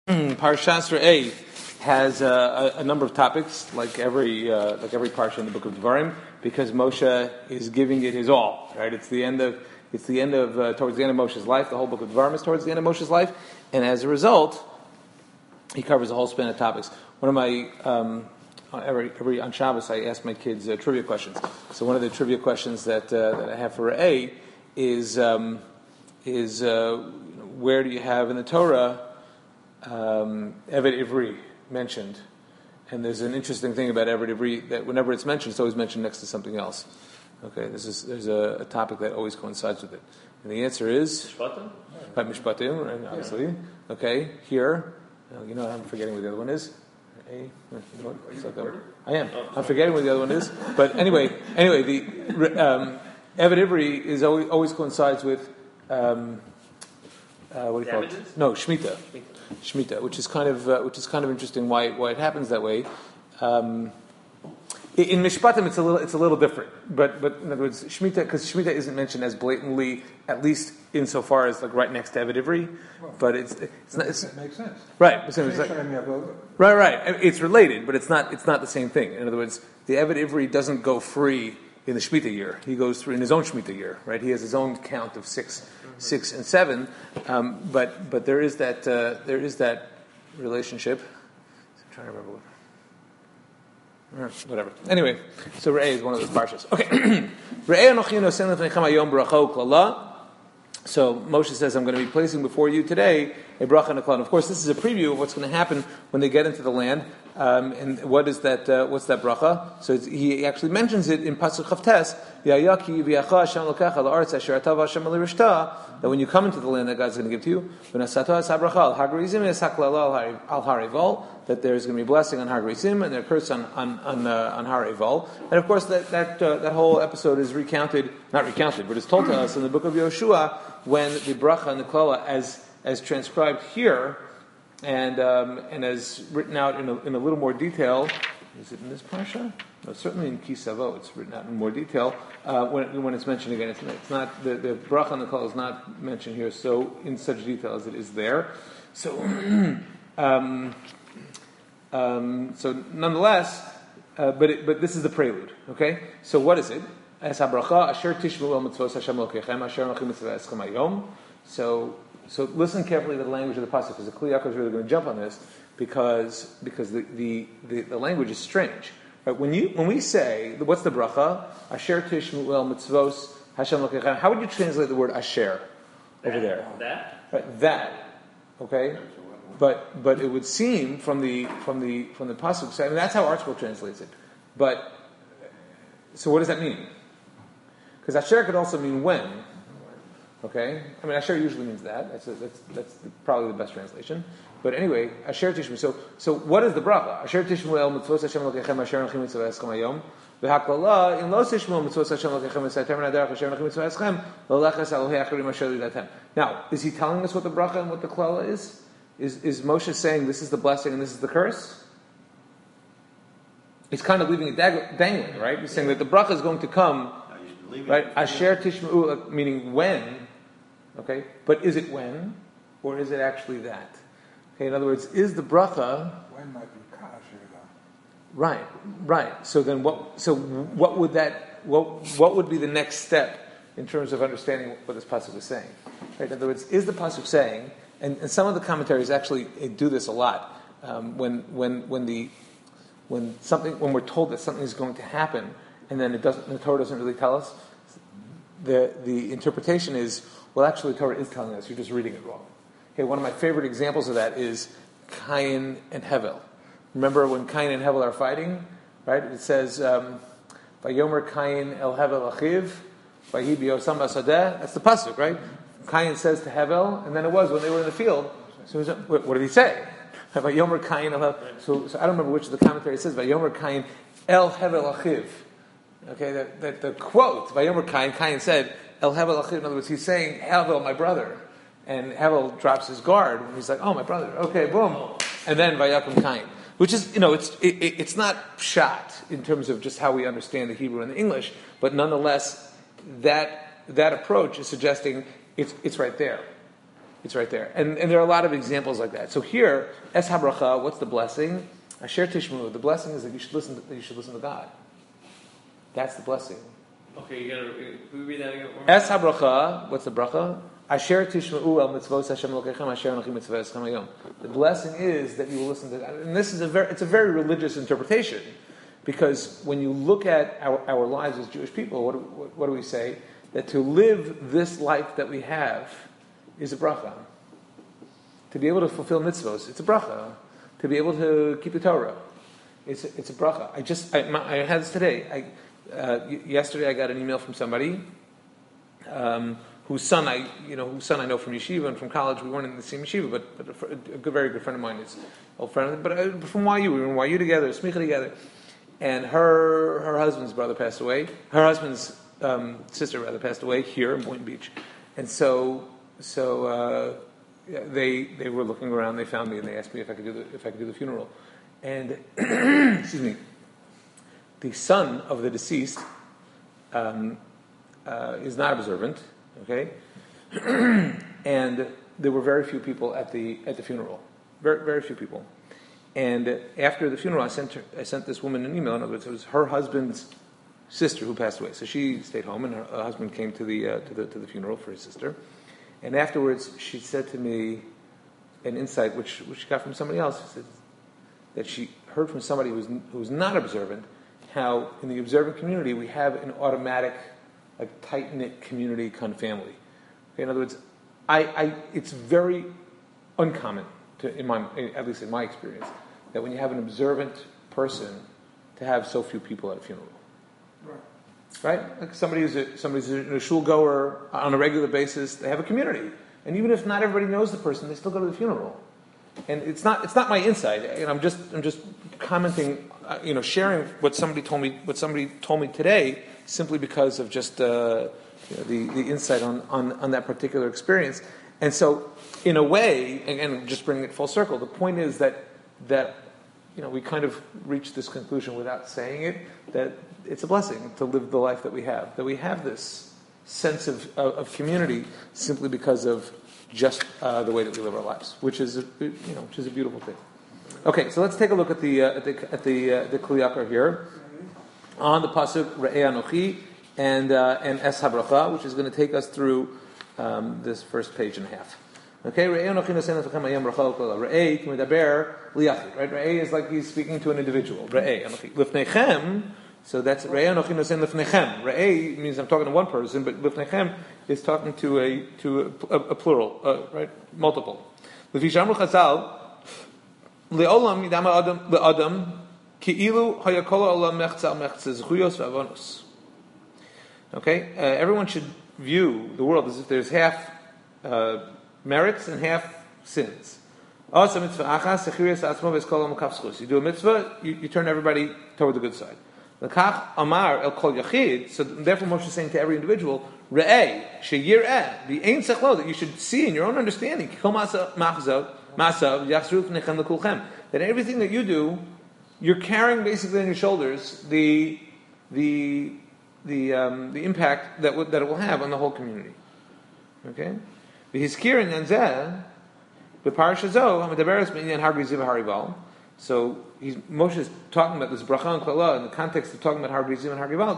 Parshas Re'eh has a number of topics, like every parsha in the book of Devarim, because Moshe is giving it his all. Right? It's the end of towards the end of Moshe's life. The whole book of Devarim is towards the end of Moshe's life, and as a result, he covers a whole span of topics. One of my every on Shabbos, I ask my kids trivia questions. So one of the trivia questions that I have for Re'eh is where do you have in the Torah Eved Ivri mentioned? And there's an interesting thing about Eved Ivri that whenever it's mentioned, it's always mentioned next to something else. Okay, there's a topic that always coincides with it, and the answer is Mishpatim? By Mishpatim, right, obviously. Okay, here, I'm forgetting what the other one is. I am. I'm forgetting what the other one is. But anyway, the Eved Ivri is always coincides with what do you call it? No, Shemitah, which is kind of interesting. Why it happens that way? In Mishpatim, it's a little different. But in other words, Shemitah, because Shemitah isn't mentioned as blatantly, at least insofar as like right next to Eved Ivri. But it makes sense. Right. Right. It's related, but it's not the same thing. In other words, the Eved Ivri doesn't go free in the Shemitah year. He goes through in his own Shemitah year, right? He has his own count of 6 and 7, but there is that relationship. I'm trying to remember whatever. Anyway, so Re'eh is one of those parshas. Okay, Re'eh anochi nosen lefnechem hayom bracha u'klala. So Moshe says, I'm going to be placing before you today a bracha and a klala. Of course, this is a preview of what's going to happen when they get into the land. And what is that? What's that bracha? So he actually mentions it in Pasuk Chavtes. That when you come into the land that God's going to give to you, that there's going to be blessing on Har Gerizim and there's a curse on Har Eval. And of course, that whole episode is not recounted, but it's told to us in the book of Yoshua when the bracha and the klala, as transcribed here, and as written out in a little more detail. Is it in this parsha? No, certainly in Kisavo, it's written out in more detail. When it's mentioned again, it's not the bracha and the klala is not mentioned here so in such detail as it is there. So, so nonetheless, but this is the prelude. Okay, so what is it? As habracha asher tishmu el mitzvos Hashem Elokechem asher anochi mitzvah hayom. So listen carefully to the language of the pasuk, because the Kli Yaakov is really going to jump on this because the language is strange. Right? When we say what's the bracha? Asher tishmu el mitzvos Hashem Elokechem. How would you translate the word asher over there? That. Right, that. Okay. But it would seem from the pasuk. I mean, that's how ArtScroll translates it. But so what does that mean? Because asher could also mean when. Okay, I mean asher usually means that. That's probably the best translation. But anyway, asher tishmu. So what is the bracha? Asher tishmu el mitzvos Hashem Elokechem asher anochi mitzvah eschem hayom. V'haklala in lo tishmu mitzvos Hashem Elokechem esatem naderach asher anochi mitzvah eschem lo lechas Elohei acharim asher lidatem. Now, is he telling us what the bracha and what the klala is? Is Moshe saying this is the blessing and this is the curse? He's kind of leaving it dangling, right? He's saying that the bracha is going to come, right? Asher tishmu, meaning when. Okay, but is it when, or is it actually that? Okay, in other words, is the bracha when might be kasher though? Right. So then, what would be the next step in terms of understanding what this pasuk is saying? Right. In other words, is the pasuk saying, and some of the commentaries actually do this a lot, when we're told that something is going to happen, and then the Torah doesn't really tell us. The interpretation is, well, actually, the Torah is telling us. You're just reading it wrong. Okay, one of my favorite examples of that is Cain and Hevel. Remember when Cain and Hevel are fighting, right? It says, "Vayomer Cain el Hevel achiv, vahi biosam basadeh." That's the pasuk, right? Cain says to Hevel, and then it was when they were in the field. So what did he say? Vayomer Cain el Hevel. So I don't remember which of the commentary says Vayomer Cain el Hevel achiv. Okay, that the quote Vayomer Cain said el Hevel achiv. In other words, he's saying Hevel, my brother, and Hevel drops his guard and he's like, oh, my brother. Okay, boom, and then Vayakum Cain, which is it's not pshat in terms of just how we understand the Hebrew and the English, but nonetheless that approach is suggesting it's right there. It's right there. And there are a lot of examples like that. So here, Es HaBracha, what's the blessing? Asher Tishmu, the blessing is that you should listen to God. That's the blessing. Okay, can we read that again? Es HaBracha, what's the bracha? Asher Tishmu el mitzvos Hashem Elokechem Asher Anochi Mitzvos Hayom. The blessing is that you will listen to God. And this is it's a very religious interpretation. Because when you look at our lives as Jewish people, what do we say? That to live this life that we have is a bracha. To be able to fulfill mitzvos, it's a bracha. To be able to keep the Torah, it's a bracha. I had this today. Yesterday I got an email from somebody whose son I know from yeshiva and from college. We weren't in the same yeshiva, but a very good friend of mine is an old friend. But from YU, we were in YU together, smicha together. And her husband's brother passed away. Her husband's sister rather passed away here in Boynton Beach, and so they were looking around. They found me and they asked me if I could do the funeral. And excuse me, the son of the deceased is not observant. Okay, and there were very few people at the funeral. Very very few people. And after the funeral, I sent this woman an email. In other words, it was her husband's sister who passed away. So she stayed home, and her husband came to the funeral for his sister. And afterwards, she said to me an insight which she got from somebody else. She said that she heard from somebody who's not observant how in the observant community we have an automatic, like tight-knit community kind of family. Okay, in other words, it's very uncommon at least in my experience, that when you have an observant person, to have so few people at a funeral. Right? Like somebody's a shul goer on a regular basis, they have a community. And even if not everybody knows the person, they still go to the funeral. And it's not my insight. And I'm just commenting, sharing what somebody told me today, simply because of just the insight on that particular experience. And so, in a way, and just bringing it full circle, the point is that we kind of reach this conclusion without saying it, that it's a blessing to live the life that we have this sense of community simply because of just the way that we live our lives, which is a beautiful thing. Okay, so let's take a look at the Kli Yakar here on the pasuk Re'ei Anochi and Es HaBracha, which is going to take us through this first page and a half. Okay, Re'ei Anochi Nosen Lefechem Hayom Bracha U'Kol. Re'ei K'medaber Li'achid. Right, Re'ei is like he's speaking to an individual. Re'ei Anochi Lefnechem. So that's Re'ei Anochi Nosen Lefnechem. Re'ei means I'm talking to one person, but Lefnechem is talking to a plural, right, multiple. Lefi Shamru Chazal Le'olam Yidama Adam Ki'ilu Hayakol Olam Mechza Mechza Zchuyos VaAvonus. Okay, everyone should view the world as if there's half merits and half sins. You do a mitzvah, you turn everybody toward the good side. So therefore Moshe is saying to every individual, that you should see in your own understanding that everything that you do, you're carrying basically on your shoulders the impact that it will have on the whole community. Okay? So Moshe is talking about this bracha and klala in the context of talking about Har Gerizim and Har Gival.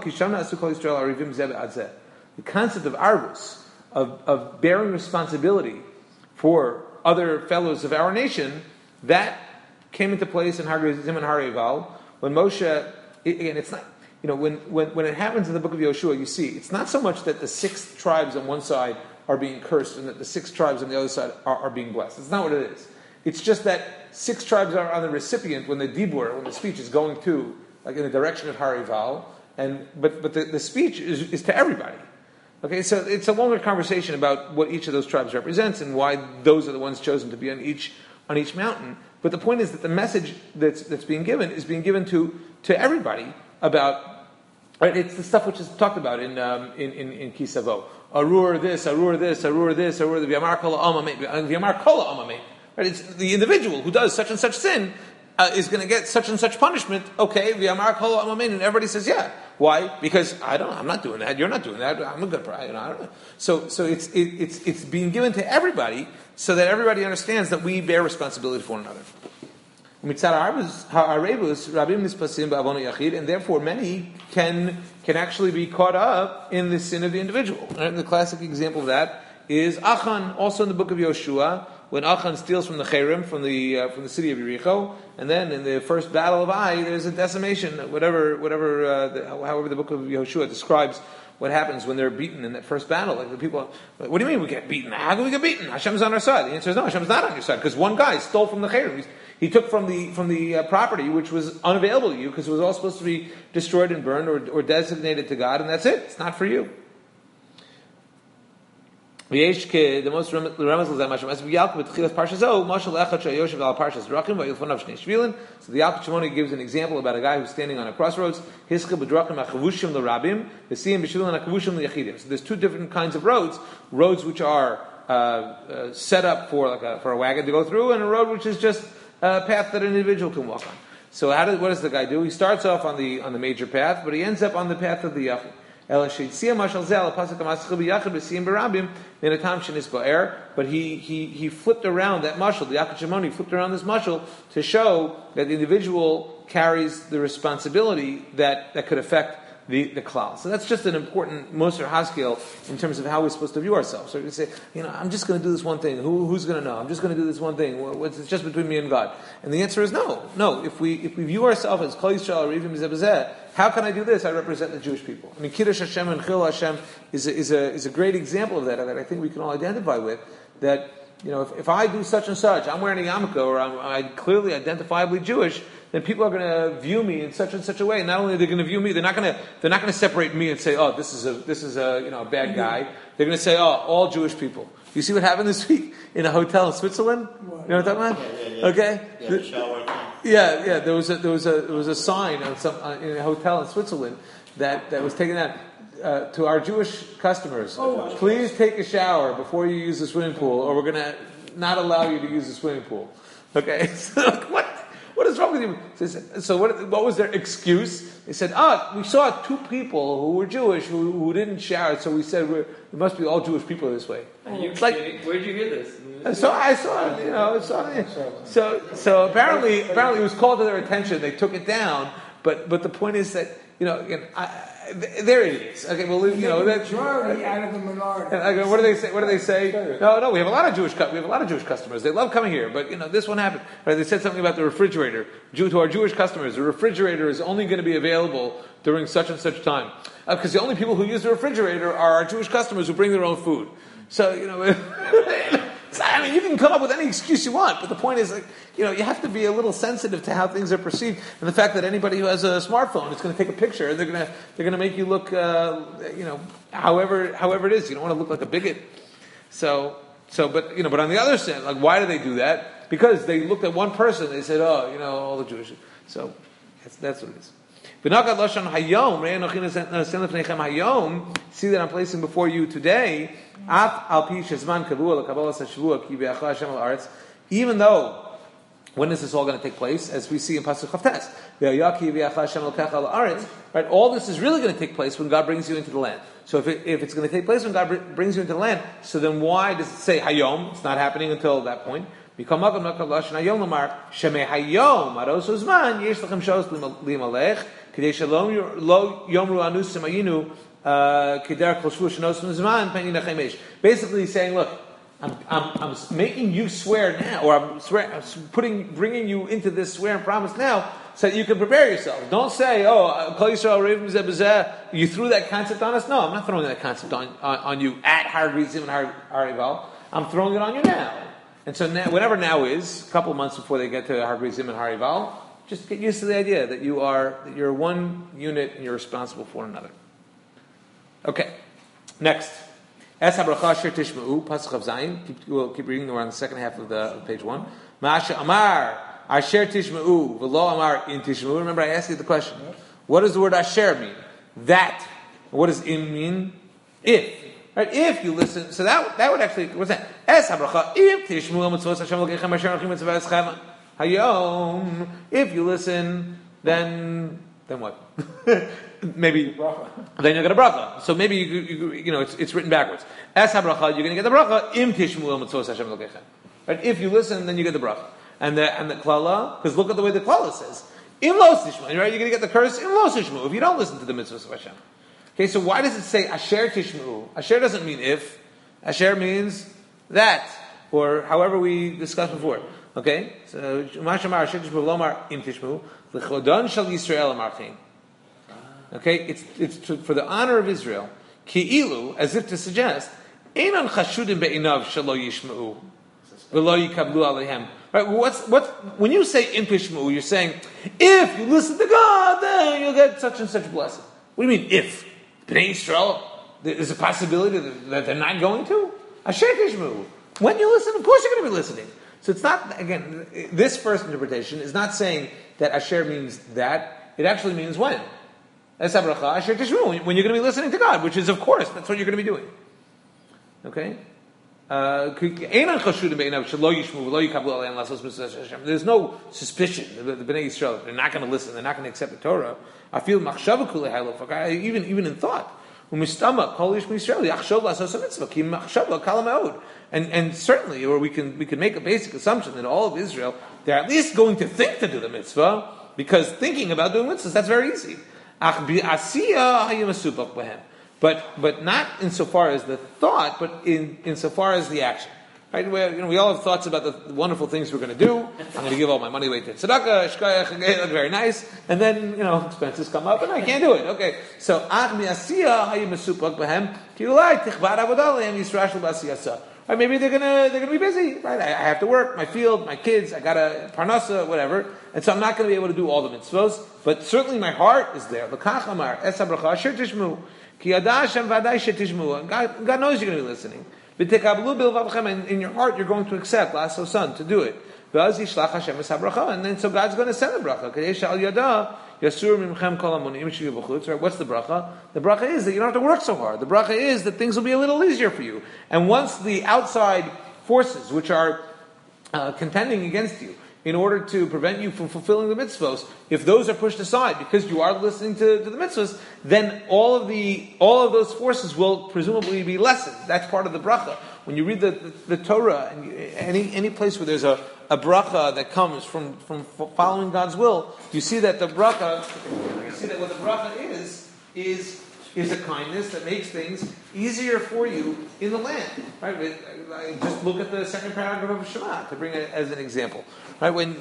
The concept of arbus, of bearing responsibility for other fellows of our nation, that came into place in Har Gerizim and Har Gival when Moshe. Again, it's not. When it happens in the book of Yoshua, you see it's not so much that the 6 tribes on one side are being cursed and that the 6 tribes on the other side are being blessed. It's not what it is. It's just that 6 tribes are on the recipient when the speech is going to, like in the direction of Harival, but the speech is to everybody. Okay, so it's a longer conversation about what each of those tribes represents and why those are the ones chosen to be on each mountain. But the point is that the message that's being given is being given to everybody about. Right, it's the stuff which is talked about in Kisavo. Arur this, Arur this, Arur this, Arur the V'yamar Kol Ha'amamei, V'yamar Kol Ha'amamei. Right, it's the individual who does such and such sin is going to get such and such punishment. Okay, V'yamar Kol Ha'amamei, and everybody says, yeah. Why? Because I'm not doing that. You're not doing that. I'm a good guy. I don't know. So it's being given to everybody so that everybody understands that we bear responsibility for one another. And therefore many can actually be caught up in the sin of the individual. And the classic example of that is Achan, also in the book of Yoshua, when Achan steals from the Cherem, from the city of Yericho, and then in the first battle of Ai, there's a decimation, however the book of Yoshua describes what happens when they're beaten in that first battle. Like the people, what do you mean we get beaten? How can we get beaten? Hashem's on our side. The answer is no, Hashem's not on your side, because one guy stole from the Cherem. He took from the property which was unavailable to you because it was all supposed to be destroyed and burned or designated to God, and that's it. It's not for you. The most remez is that So the Alpha Shimoni gives an example about a guy who's standing on a crossroads. So there's two different kinds of roads which are set up for a wagon to go through, and a road which is just a path that an individual can walk on. So what does the guy do? He starts off on the major path, but he ends up on the path of the Yachid. But he flipped around that mashal, the Yachid Shimoni flipped around this mashal to show that the individual carries the responsibility that could affect the klal. So that's just an important Moser Haskell in terms of how we're supposed to view ourselves. So we say, I'm just going to do this one thing. Who's going to know? I'm just going to do this one thing. It's just between me and God. And the answer is no. If we view ourselves as Kol Yisrael or Rivim Zebazeh, how can I do this? I represent the Jewish people. I mean, Kiddush Hashem and Chil Hashem is a great example of that I think we can all identify with. That if I do such and such, I'm wearing a yarmulke, or I'm clearly identifiably Jewish, then people are going to view me in such and such a way. Not only are they going to view me, they're not going to separate me and say, oh, this is a bad guy. They're going to say, oh, all Jewish people. You see what happened this week in a hotel in Switzerland? You know what I'm talking about? Yeah. Okay. Yeah, the shower thing. Yeah. There was a sign on in a hotel in Switzerland that was taken out to our Jewish customers. Please take a shower before you use the swimming pool, or we're going to not allow you to use the swimming pool. Okay. So what is wrong with you? So what was their excuse? They said, we saw two people who were Jewish who didn't shower, so we said it must be all Jewish people this way. It's like, where did you hear this? So I saw it, So apparently it was called to their attention. They took it down, but the point is that they're idiots. Okay, well, the majority out of the minority. What do they say? No. We have a lot of Jewish customers. They love coming here, but this one happened. Right, they said something about the refrigerator. To our Jewish customers, the refrigerator is only going to be available during such and such time, because the only people who use the refrigerator are our Jewish customers who bring their own food. So you can come up with any excuse you want, but the point is, you have to be a little sensitive to how things are perceived, and the fact that anybody who has a smartphone is going to take a picture, and they're going to make you look, however it is. You don't want to look like a bigot. But on the other hand, why do they do that? Because they looked at one person, they said, all the Jewish. So that's what it is. See that I'm placing before you today, even though, when is this all going to take place? As we see in Pasuk Chavtes, right? All this is really going to take place when God brings you into the land. So if it's going to take place when God brings you into the land, so then why does it say Hayom? It's not happening until that point. Basically saying, look, I'm making you swear now, or I'm bringing you into this swear and promise now, so that you can prepare yourself. Don't say, Kol Yisrael Rivim Zeh B'zeh, you threw that concept on us. No, I'm not throwing that concept on you at Har Gerizim and Har Eival. I'm throwing it on you now. And so now, whatever now is, a couple of months before they get to Har Gerizim and Har Eival, just get used to the idea that you're one unit and you're responsible for another. Okay, next. Es habracha asher tishma'u, pasuk of Zayin. We'll keep reading. We're on the second half of page 1. Ma'asha amar asher tishma'u v'lo amar in tishma'u. Remember, I asked you the question. What does the word asher mean? That. What does im mean? If. Right? If you listen, so that would actually, what's that? Es habracha if tishma'u mitzvos Hashem l'keichem asher achim mitzvah eschem hayom. If you listen, then then what? Maybe then you get a bracha. So maybe it's written backwards. Es habracha, you're going to get the bracha im tishmu el mitzvos Hashem Elokechem. Right? If you listen, then you get the bracha. And the klala, because look at the way the klala says im lo tishmu. Right? You're going to get the curse im lo tishmu if you don't listen to the mitzvos of Hashem. Okay, so why does it say asher tishmu? Asher doesn't mean if. Asher means that, or however we discussed before. Okay, so Mashamar asher tishmu lomar im tishmu l'chodon shel Yisrael amarchein. Okay, it's for the honor of Israel. Ki'ilu, as if to suggest, einon chashudim be'inav shelo yishma'u v'lo yikablu alehem. Right? When you say im tishmu, you're saying if you listen to God, then you'll get such and such blessing. What do you mean if? Bnei Yisrael, there's a possibility that they're not going to? Asher tishmu. When you listen, of course you're going to be listening. So it's not, again, this first interpretation is not saying that Asher means that. It actually means when. When you're going to be listening to God, which is, of course, that's what you're going to be doing. Okay? There's no suspicion. The Bnei Yisrael, they're not going to listen, they're not going to accept the Torah. I feel even in thought. And certainly, or we can make a basic assumption that all of Israel, they're at least going to think to do the mitzvah, because thinking about doing mitzvahs, that's very easy. But not insofar as the thought, but insofar as the action. Right? We all have thoughts about the wonderful things we're going to do. I'm going to give all my money away to tzedakah, shkayach, very nice. And then, expenses come up and I can't do it. Okay. So, right, maybe they're gonna be busy, right? I have to work, my field, my kids, I got a parnassa, whatever, and so I'm not going to be able to do all the mitzvos. But certainly my heart is there. God knows you're going to be listening. And in your heart, you're going to accept Lasso Son to do it. And then so God's going to send the bracha. Right? What's the bracha? The bracha is that you don't have to work so hard. The bracha is that things will be a little easier for you. And once the outside forces, which are contending against you, in order to prevent you from fulfilling the mitzvos, if those are pushed aside because you are listening to the mitzvos, then all of those forces will presumably be lessened. That's part of the bracha. When you read the Torah, and any place where there's a bracha that comes from following God's will, you see that what the bracha is a kindness that makes things easier for you in the land. Right? Just look at the second paragraph of Shema to bring it as an example. Right? When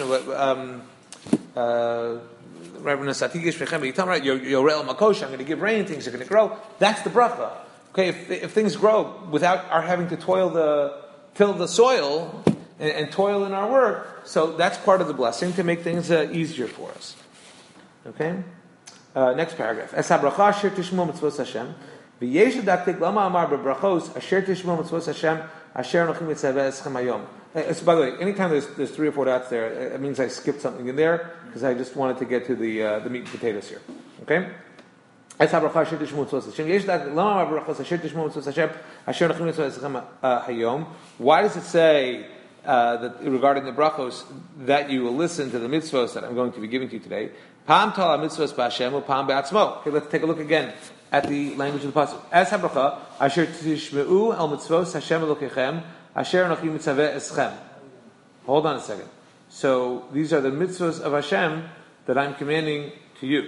right, I'm going to give rain, things are going to grow. That's the bracha. Okay, if things grow without our having to till the soil and toil in our work, so that's part of the blessing to make things easier for us. Okay. Next paragraph. Es habracha asher tishmo mitzvos Hashem v'yesh daktik lama amar bebrachos asher tishmo mitzvos Hashem asher anochim mitzaveh eschem hayom. So by the way, anytime there's 3 or 4 dots there, it means I skipped something in there because I just wanted to get to the meat and potatoes here. Okay. Es habracha asher tishmo mitzvos Hashem v'yesh daktik lama amar bebrachos asher tishmo mitzvos Hashem asher anochim mitzaveh eschem hayom. Why does it say that regarding the brachos that you will listen to the mitzvos that I'm going to be giving to you today? Pam tala mitzvos b'Hashem or pam b'atzmo. Okay, let's take a look again at the language of the pasuk. As habracha asher tishmeu el mitzvos Hashem Elokechem asher anochi mitzaveh eschem. Hold on a second. So these are the mitzvos of Hashem that I'm commanding to you.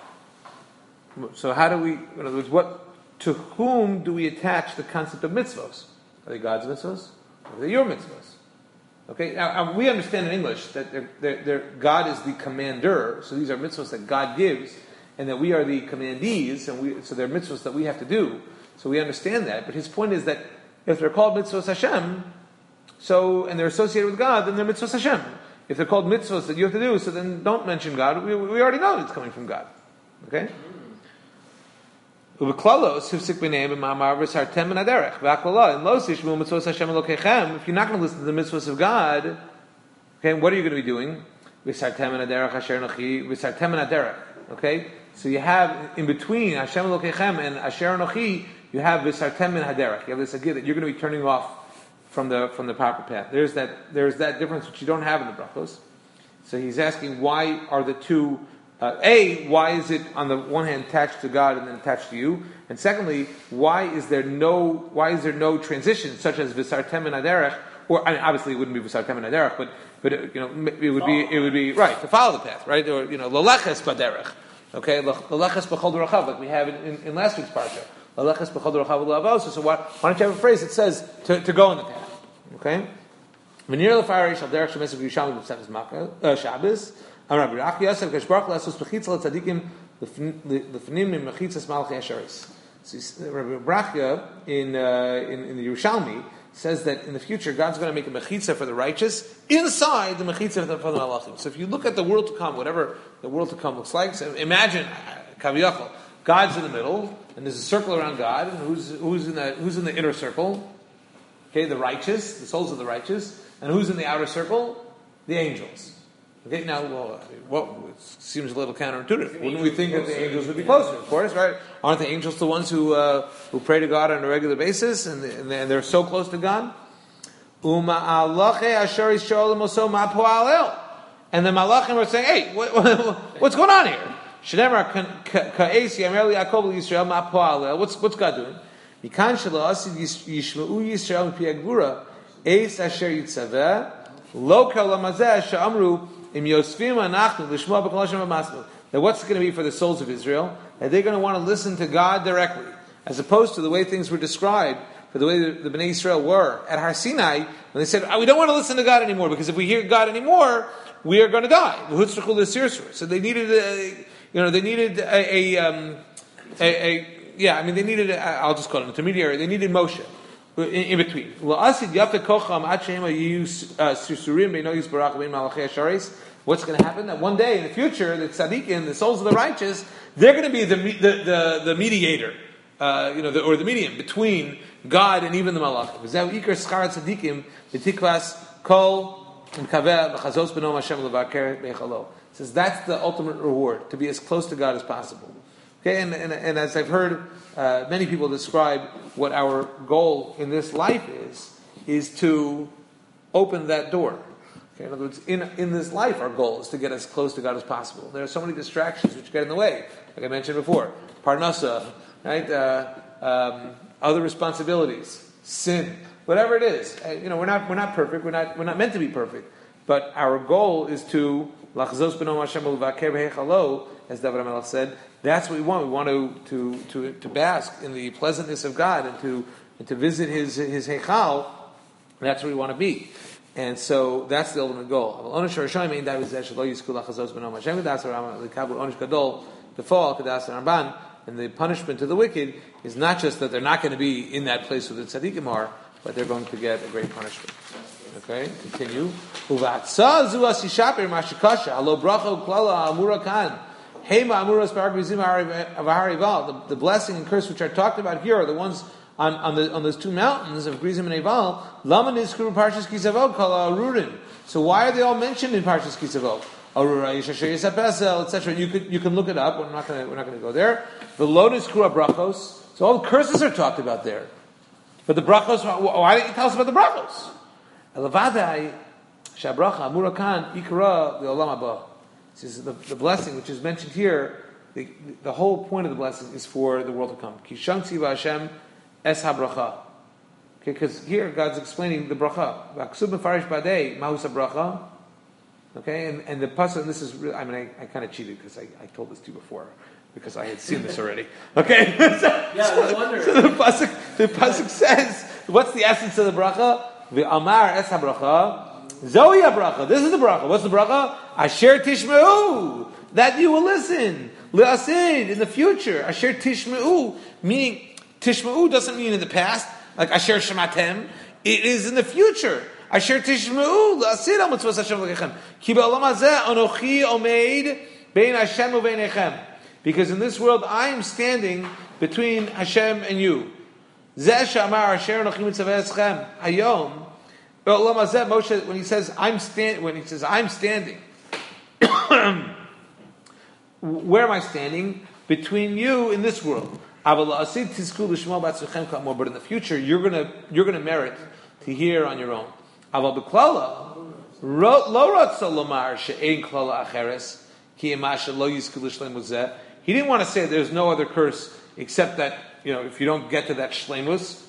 So how do we? In other words, to whom do we attach the concept of mitzvos? Are they God's mitzvos? Or are they your mitzvos? Okay, now we understand in English that God is the commander, so these are mitzvahs that God gives, and that we are the commandees, so they're mitzvahs that we have to do. So we understand that. But his point is that if they're called mitzvahs Hashem, and they're associated with God, then they're mitzvahs Hashem. If they're called mitzvahs that you have to do, so then don't mention God. We already know it's coming from God. Okay. If you're not going to listen to the mitzvahs of God, okay, what are you going to be doing? Okay, so you have in between Hashem Elokechem and Asher Anochi, you have V'sartem min haderech. You have this idea that you're going to be turning off from the proper path. There's that difference which you don't have in the brachos. So he's asking, why are the two Why is it on the one hand attached to God and then attached to you? And secondly, why is there no transition such as Visartem and Aderech? Or obviously it wouldn't be Visartem and Aderech, but it would be right to follow the path, right? Or Laleches Baderech, okay, Laleches B'chol D'Rachav, like we have in last week's parsha, Laleches B'chol D'Rachav L'Avosa. So why don't you have a phrase that says to go in the path, okay? V'nir L'Farei Shal Derech Shemesek Yerushalmi B'Sefes Shabbos. Amar Rabbi Yosef Kashbarach Lasos B'Chitza L'Tzadikim L'Fnim Im Mechitzas Malachei Asheris. So Rabbi Brachya in the Yerushalmi says that in the future God's going to make a mechitza for the righteous inside the mechitza for the malachim. So if you look at the world to come, whatever the world to come looks like, so imagine Kaviyachol, God's in the middle, and there's a circle around God, and who's in the inner circle? Okay, the righteous, the souls of the righteous, and who's in the outer circle? The angels. Okay, now, it seems a little counterintuitive. Wouldn't we think that the angels would be closer? Of course, right? Aren't the angels the ones who pray to God on a regular basis, and they're so close to God? And the malachim are saying, "Hey, what's going on here?" What's God doing? Now, what's it going to be for the souls of Israel? That they're going to want to listen to God directly, as opposed to the way things were described, for the way the Bnei Israel were at Har Sinai, when they said, we don't want to listen to God anymore, because if we hear God anymore, we are going to die. So they needed I'll just call it an intermediary. They needed Moshe in between. What's going to happen? That one day in the future, the tzaddikim, the souls of the righteous, they're going to be the mediator, or the medium between God and even the malachim. Says that's the ultimate reward, to be as close to God as possible. Okay, and as I've heard many people describe what our goal in this life is to open that door. Okay, in other words, in this life, our goal is to get as close to God as possible. There are so many distractions which get in the way, like I mentioned before, parnasa, right? Other responsibilities, sin, whatever it is. We're not perfect. We're not meant to be perfect, but our goal is to lachzos b'nom Hashem u'levaker b'heichalo, as David HaMelech said. That's what we want. We want to bask in the pleasantness of God and to visit His heichal. That's where we want to be, and so that's the ultimate goal. And the punishment to the wicked is not just that they're not going to be in that place where the tzaddikim are, but they're going to get a great punishment. Okay, continue. The blessing and curse which are talked about here are the ones on those two mountains of Grizim and Eval. So why are they all mentioned in Parshas Kisavot? Etc. You can look it up. We're not going to go there. The lotus kura brachos. So all the curses are talked about there. But the brachos. Why didn't you tell us about the brachos? Elavadai shabracha amurakan ikra the olam haba. This is the blessing which is mentioned here. The whole point of the blessing is for the world to come. Kishang tziva Hashem es habracha. Okay, because here God's explaining the bracha. V'aksub mefarish badei mahus habracha. Okay, and the pasuk. This is really, I kind of cheated because I told this to you before because I had seen this already. Okay, no wonder. So the pasuk says, what's the essence of the bracha? V'amar es habracha. Zoe bracha. This is the bracha. What's the bracha? Asher tishmeu. That you will listen. Le'asid in the future. Asher tishmeu. Meaning, tishmeu doesn't mean in the past, like Asher shematem. It is in the future. Asher tishmeu. Le'asid al mitzvos Hashem l'kechem. Ki ba'olam hazeh anochi omeid bein Hashem u'beinechem. Because in this world, I am standing between Hashem and you. Zeh shamar asher anochi mitzvah eschem. Hayom. Moshe, when he says I'm standing, where am I standing? Between you in this world. But in the future, you're gonna merit to hear on your own. He didn't want to say there's no other curse except that, if you don't get to that shleimus.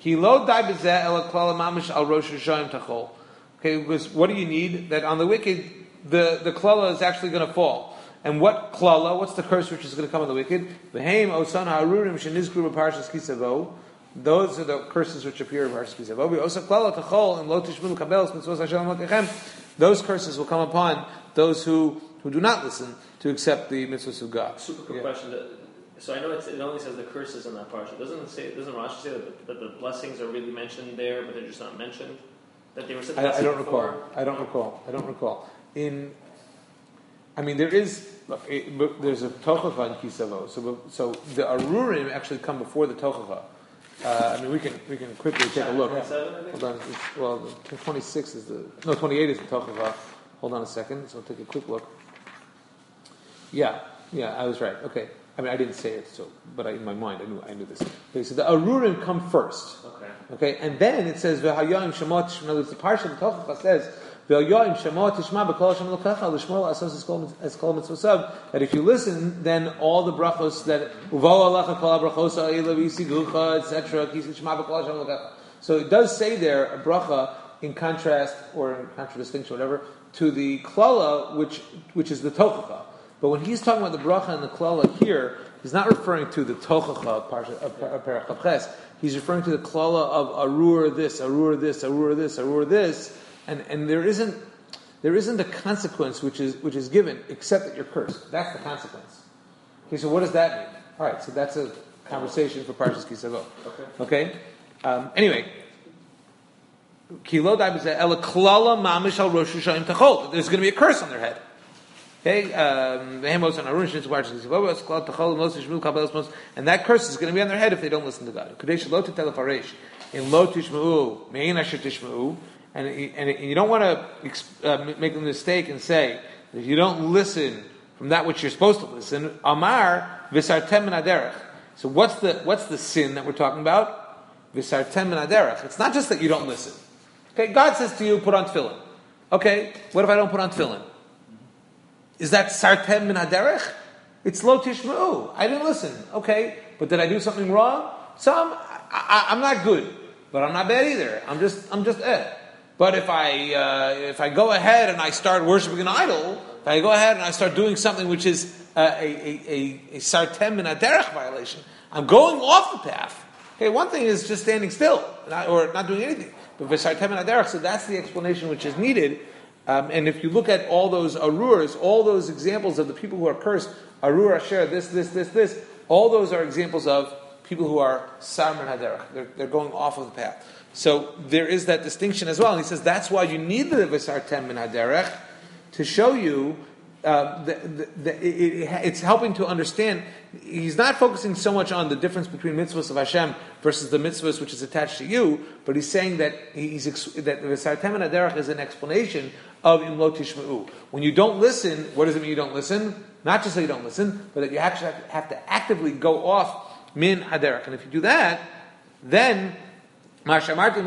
Okay, because what do you need? That on the wicked, the klala is actually going to fall. And what klala? What's the curse which is going to come on the wicked? Those are the curses which appear in Parshas Kisavo. Those curses will come upon those who do not listen to accept the mitzvahs of God. Super quick question. So I know it only says the curses in that parsha. Doesn't Rashi say that the blessings are really mentioned there, but they're just not mentioned? That they were said. I don't recall. There's a tochacha in Kisavo. So the arurim actually come before the tochacha. We can quickly take a look. Hold on. 26 is 28 is the tochacha. Hold on a second. So I'll take a quick look. Yeah, I was right. Okay. I didn't say it, but in my mind, I knew this. Okay, so the arurim come first. Okay, and then it says v'hayoim shemot. In other words, the parsha of Tochacha says v'hayoim shemot tishma b'kol Hashem Elokecha l'shmor asos es kol mitzvosav. That if you listen, then all the brachos that uvo alacha kol brachos ha'ila v'yisigucha etc. Kisi shema b'kol Hashem Elokecha. So it does say there a bracha in contrast or in contradistinction, whatever, to the klala, which is the Tochacha. But when he's talking about the bracha and the klala here, he's not referring to the tochacha of Perach Chavches. He's referring to the klala of arur this, and there isn't a consequence which is given except that you're cursed. That's the consequence. Okay, so what does that mean? All right, so that's a conversation for Parshas Kisavo. Okay. Anyway. There's going to be a curse on their head. Okay, and that curse is going to be on their head if they don't listen to God. And you don't want to make a mistake and say that if you don't listen from that which you're supposed to listen, Amar visartem min haderech. So what's the sin that we're talking about? Visartem min haderech. It's not just that you don't listen. Okay, God says to you, put on tefillin. Okay, what if I don't put on tefillin? Is that sartem min haderech? It's lo tishma'u. I didn't listen. Okay, but did I do something wrong? I'm not good, but I'm not bad either. I'm just But if I go ahead and I start worshiping an idol, if I go ahead and I start doing something which is a sartem min haderech violation, I'm going off the path. Okay, one thing is just standing still or not doing anything, but sartem min haderech. So that's the explanation which is needed. And if you look at all those arurs, all those examples of the people who are cursed, arur asher, this, all those are examples of people who are sar min haderech. They're going off of the path. So there is that distinction as well. And he says that's why you need the v'sartem min haderech to show you it's helping to understand. He's not focusing so much on the difference between mitzvahs of Hashem versus the mitzvahs which is attached to you, but he's saying that that v'sartem min haderech is an explanation of im lo tishma'u. When you don't listen, what does it mean you don't listen? Not just that you don't listen, but that you actually have to actively go off min haderech. And if you do that, then okay, so there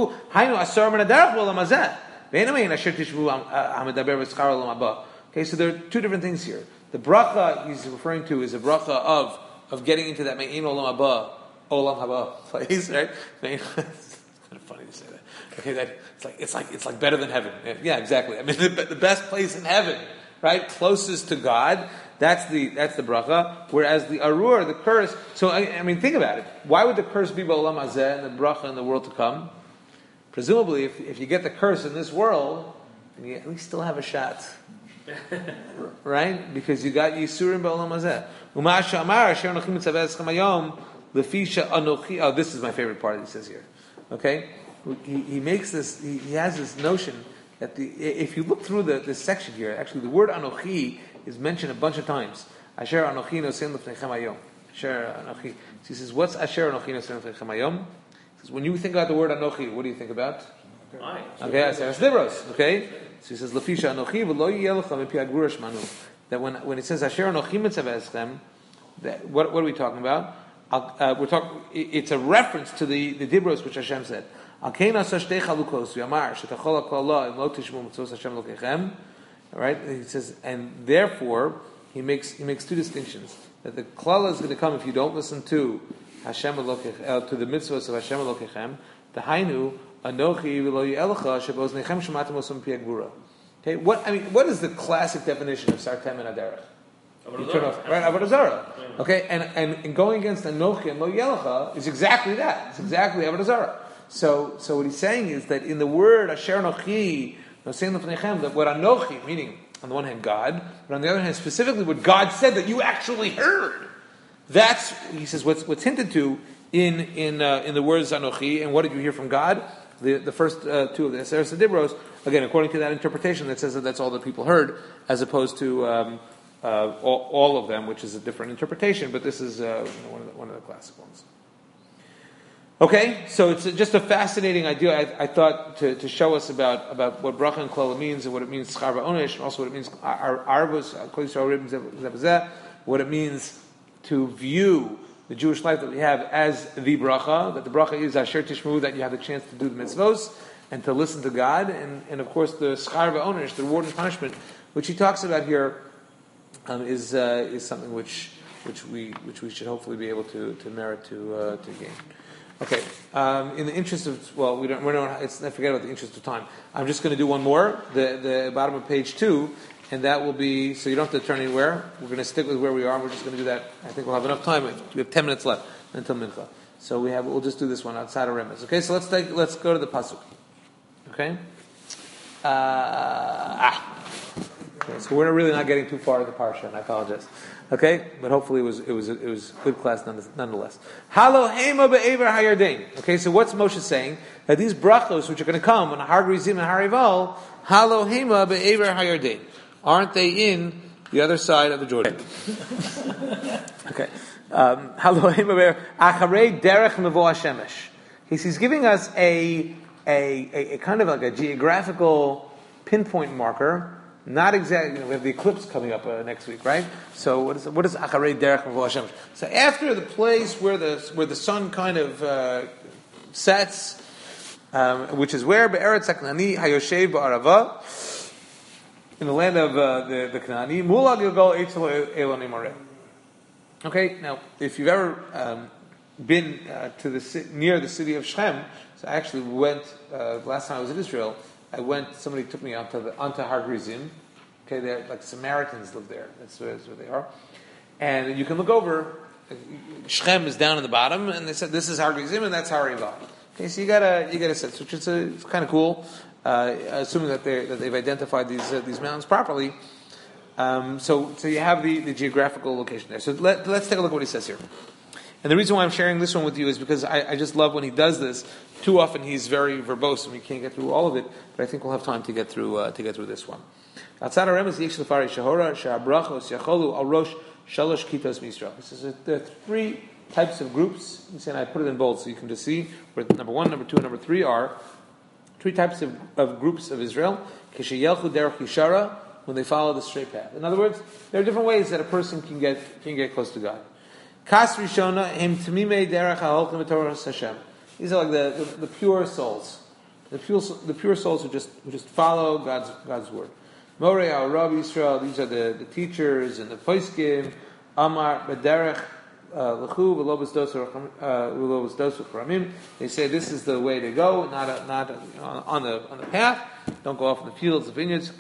are two different things here. The bracha he's referring to is a bracha of getting into that me'in olam haba place, right? It's kind of funny to say that. Okay, it's like better than heaven. Yeah, exactly. The best place in heaven, right? Closest to God. That's the bracha. Whereas the arur, the curse. So think about it. Why would the curse be ba'olam hazeh and the bracha in the world to come? Presumably, if you get the curse in this world, then you at least still have a shot, right? Because you got yisurim ba'olam hazeh. U'ma'asha amar asher anochi mitzaveh eschem hayom lefisha anochi. Oh, this is my favorite part. He says here. Okay, he makes this. He has this notion that if you look through this section here, actually the word anochi is mentioned a bunch of times. Asher anochi nosein lefnechem hayom. Asher anochi. So he says, what's Asher anochi nosein lefnechem hayom? He says, when you think about the word anochi, what do you think about? Okay, Asher Sdibros. Okay, so he says, lefisha anochi v'lo yiyelecha mipi agvura shmanu. That when it says Asher anochi mitzaveh eschem, what are we talking about? We're talking. It's a reference to the dibros which Hashem said. right? He says, and therefore he makes two distinctions. That the klala is going to come if you don't listen to Hashem Elokech, to the mitzvahs of Hashem Elokechem. The Hainu Anochi v'lo Yelecha shebozneichem shematim osam pi hagvura. Okay, what is the classic definition of Sartem and Aderech? You turn off, right? Avodah Zarah. Okay, and going against Anochi and Lo Yelecha is exactly that. It's exactly Avodah Zarah. So what he's saying is that in the word Asher Anochi, that what Anochi, meaning on the one hand God, but on the other hand specifically what God said that you actually heard. That's, he says, what's hinted to in the words Anochi, and what did you hear from God? The first two of the Aseret Dibros, again, according to that interpretation that says that that's all that people heard, as opposed to all of them, which is a different interpretation, but this is one of the classic ones. Okay, so it's just a fascinating idea, I thought, to show us about what bracha and klala means, and what it means schar va'onesh, and also what it means arvus, what it means to view the Jewish life that we have as the bracha, that the bracha is asher tishmu, that you have the chance to do the mitzvos and to listen to God, and of course the schar va'onesh, the reward and punishment, which he talks about here, is something which we should hopefully be able to merit to gain. Okay, in the interest of I forget about the interest of time. I'm just going to do one more, the bottom of page 2. And that will be, so you don't have to turn anywhere. We're going to stick with where we are. We're just going to do that. I think we'll have enough time. We have 10 minutes left until Mincha. So we'll just do this one outside of Remez. Okay, so let's go to the pasuk. Okay? Okay, so we're really not getting too far in the parsha, and I apologize. Okay, but hopefully it was good class nonetheless. Halo hema be'ever hayardain. Okay, so what's Moshe saying? That these brachos which are going to come on Har Gerizim and Har Eival, halo hema be'ever hayardain. Aren't they in the other side of the Jordan? Okay. He's giving us a kind of like a geographical pinpoint marker. Not exactly. We have the eclipse coming up next week, right? So what is Acharei Derech Mevo Hashemesh? So after the place where the sun kind of sets, which is where Be'eretz HaKnani Hayoshev Ba'arava. In the land of the Kanaani, Mula Gilgal Eitzel Elonim Areh. Okay, now if you've ever been near the city of Shechem, so I actually went last time I was in Israel. Somebody took me onto Har Gerizim. Okay, they're like Samaritans live there. That's where they are, and you can look over. Shechem is down in the bottom, and they said this is Har Gerizim and that's Har Eival. Okay, so you get a sense, which is it's kind of cool. Assuming that they've identified these mountains properly, so you have the geographical location there. So let's take a look at what he says here. And the reason why I'm sharing this one with you is because I just love when he does this. Too often he's very verbose and we can't get through all of it, but I think we'll have time to get through this one. Outside of Remez, Yish Lefari Shahora Sha'abrachos Yacholu Al Rosh Shalosh Kitos Misrael. This is there are 3 types of groups. And I put it in bold so you can just see where number 1, number 2, and number 3 are. 3 types of groups of Israel. Kishayelchu derech yishara, when they follow the straight path. In other words, there are different ways that a person can get close to God. Kas rishona him tamimei derech haholchem b'torah Hashem. These are like the pure souls, the pure souls who just follow God's word. Morei al Rav Yisrael. These are the teachers and the poskim. Amar b'derech. They say this is the way to go, not on the path. Don't go off in the fields, the vineyards.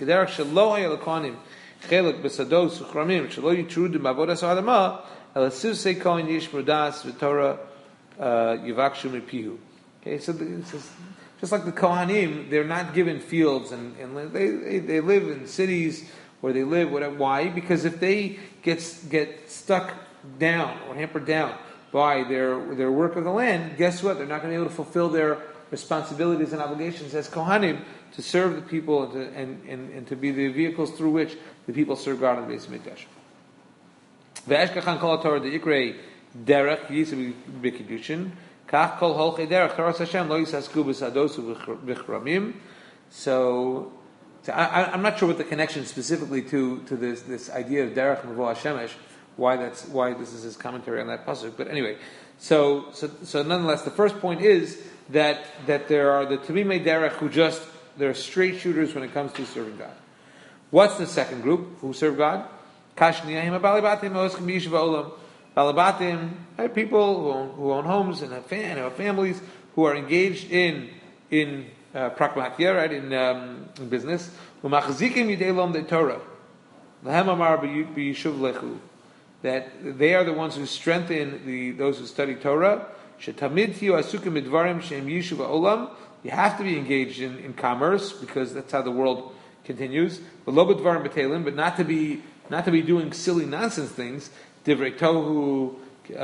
Okay, so this is just like the Kohanim, they're not given fields, and they live in cities where they live. Why? Because if they get stuck down or hampered down by their work of the land, guess what? They're not going to be able to fulfill their responsibilities and obligations as Kohanim to serve the people and to be the vehicles through which the people serve God in the Beis Mikdash. Ve'eshkachan kol haTorah de'ikrei derech yiseh b'kiddushin kach kol holchei derech Torah Hashem lo yisasku b'sadosu v'chramim. So I'm not sure what the connection specifically to this idea of derech mevo Hashemesh. Why this is his commentary on that pasuk. But anyway, so nonetheless, the first point is that there are the Tamimei Derech who they're straight shooters when it comes to serving God. What's the second group who serve God? Kashniyahim balabatim oskim b'yeshiva olam. Balabatim, people who own homes and have families who are engaged in prakmakia, right, in business. Umachzikim yidei lom de Torah. Lahem amar b'yishuv lechu. That they are the ones who strengthen those who study Torah. Shetamid tiyu asukim midvarim shem yishuv olam. You have to be engaged in commerce because that's how the world continues. But lo b'dvarim b'telim, but not to be doing silly nonsense things. Divrei tohu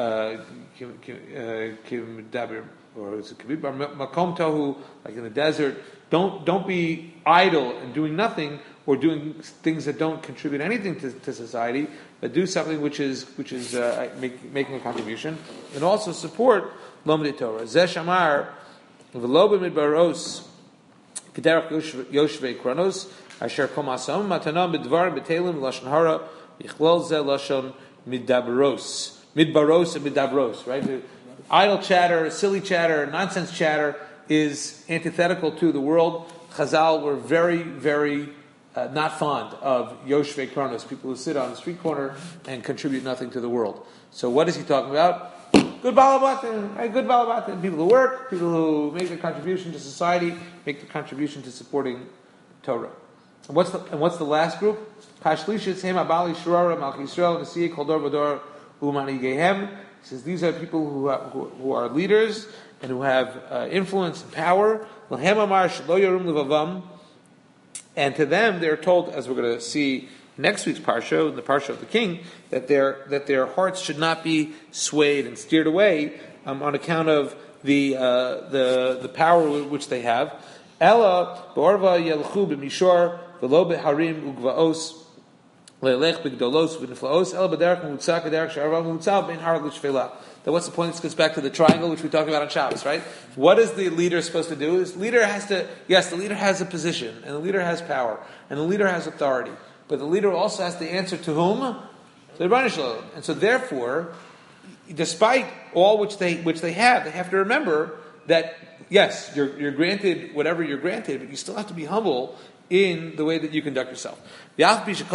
kim or is it makom tohu, like in the desert. Don't be idle and doing nothing, or doing things that don't contribute anything to society, but do something which is making a contribution, and also support lomdei Torah. Zeh shamar v'lo b'midbaros k'derech yoshvei kronos asher kol masam matana b'dvar b'telim lashon hara yichlol zeh lashon midbaros and midabros. Right, the idle chatter, silly chatter, nonsense chatter is antithetical to the world. Chazal were very, very not fond of Yoshvei Kronos, people who sit on the street corner and contribute nothing to the world. So what is he talking about? Good balabatim, right? Good balabatim. People who work, people who make a contribution to society, make the contribution to supporting Torah. And what's the last group? Kashlishis Hem Abali Shurara Malchi Yisrael Nasiya Koldor Vador Umani Gehem. He says these are people who are leaders and who have influence and power. Lahem Amar Shelo Yorum Levavam. And to them, they're told, as we're going to see next week's parsha, in the parsha of the king, that their hearts should not be swayed and steered away on account of the power which they have. Ella b'orva yelchu b'mishor v'lo b'harim ugvaos le'elech b'gdolos v'niflaos ella b'derech m'utzah k'derech she'arva m'utzah b'in har l'shvela. Then what's the point? This goes back to the triangle which we talked about on Shabbos, right? What is the leader supposed to do? The leader has a position, and the leader has power, and the leader has authority. But the leader also has to answer to whom? To the Rebbeinu Shalom. And so therefore, despite all which they have to remember that, yes, you're granted whatever you're granted, but you still have to be humble in the way that you conduct yourself. Even though that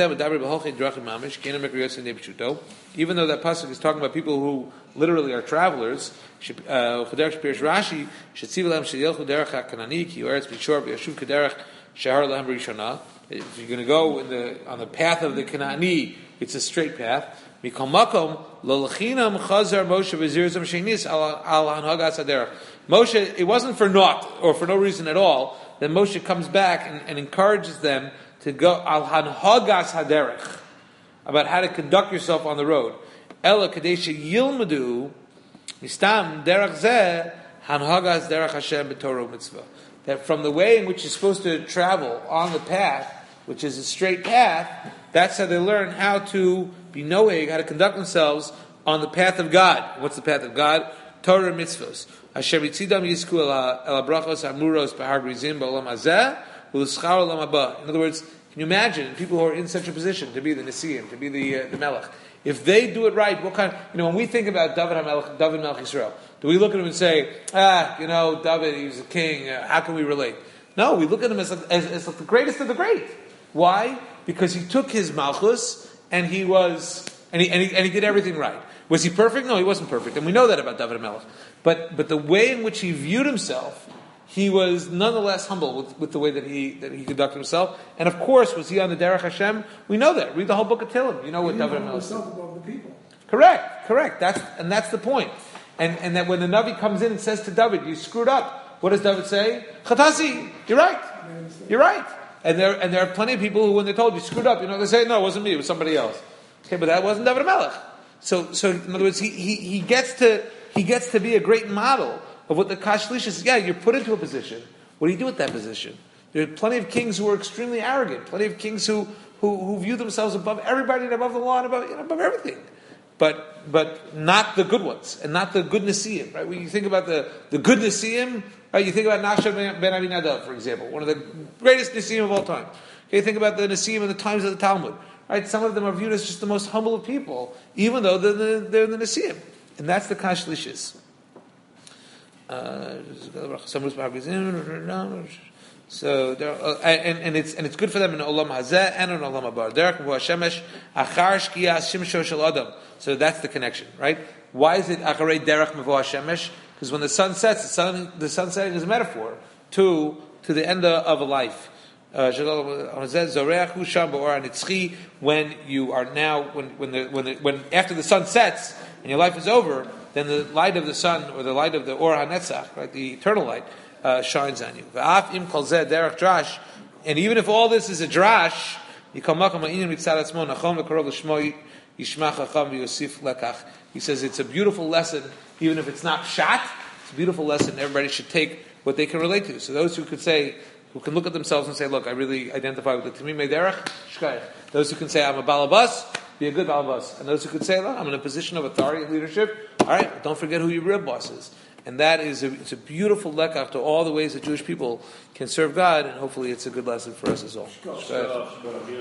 pasuk is talking about people who literally are travelers, if you're going to go on the path of the Kanaani, it's a straight path. Moshe, it wasn't for naught or for no reason at all. Then Moshe comes back and encourages them to go al hanhagas haderech, about how to conduct yourself on the road. Ela kadesha yilmadu mistam derech zeh hanhagas derech Hashem b'torah mitzvah. That from the way in which you're supposed to travel on the path, which is a straight path, that's how they learn how to be noeg, how to conduct themselves on the path of God. What's the path of God? Torah mitzvahs. Asher mitzidam yizku el brachos amuros b'har grizim ba'olam hazeh u'l'schar olam haba. In other words, can you imagine people who are in such a position to be the Nesiim, to be the Melech? If they do it right, what kind? When we think about David Melech Yisrael, do we look at him and say, David, he was a king. How can we relate? No, we look at him as like the greatest of the great. Why? Because he took his Malchus and he did everything right. Was he perfect? No, he wasn't perfect, and we know that about David Melech. But the way in which he viewed himself, he was nonetheless humble with the way that he conducted himself. And of course, was he on the Derech Hashem? We know that. Read the whole book of Tehillim. You know what David Melech said. Above the people. Correct. That's the point. And that when the Navi comes in and says to David, "You screwed up," what does David say? Chatasi, you're right. And there are plenty of people who, when they're told you screwed up, they say, "No, it wasn't me. It was somebody else." Okay, but that wasn't David Melech. So in other words, he gets to be a great model of what the Kashlish is. Yeah, you're put into a position. What do you do with that position? There are plenty of kings who are extremely arrogant. Plenty of kings who view themselves above everybody and above the law and above everything. But not the good ones and not the good Nesiim. Right? When you think about the good Nesiim, right? You think about Nachshon ben Aminadav, for example, one of the greatest Nesiim of all time. Okay, think about the Nesiim in the times of the Talmud. Right? Some of them are viewed as just the most humble of people, even though they're the Nesiim. And that's the Kashlishis. So and it's good for them in Olam Hazeh and in Olam Haba. Derech Mevo Hashemesh Achar Shkiyas Shimsho Shel Adam. So that's the connection, right? Why is it Acharei Derech Mevo Hashemesh? Because when the sun sets, the sun setting is a metaphor to the end of a life. When you are now when after the sun sets and your life is over, then the light of the sun or the light of the Or HaNetzach, right, the eternal light, shines on you. And even if all this is a drash, he says it's a beautiful lesson, even if it's not pshat. It's a beautiful lesson. Everybody should take what they can relate to. So those who can look at themselves and say, look, I really identify with the Tamimei Derech, shkayach. Those who can say, I'm a balabas, be a good balabas. And those who can say, look, I'm in a position of authority and leadership, all right, but don't forget who your real boss is. And that is it's a beautiful lekach to all the ways that Jewish people can serve God, and hopefully it's a good lesson for us as all.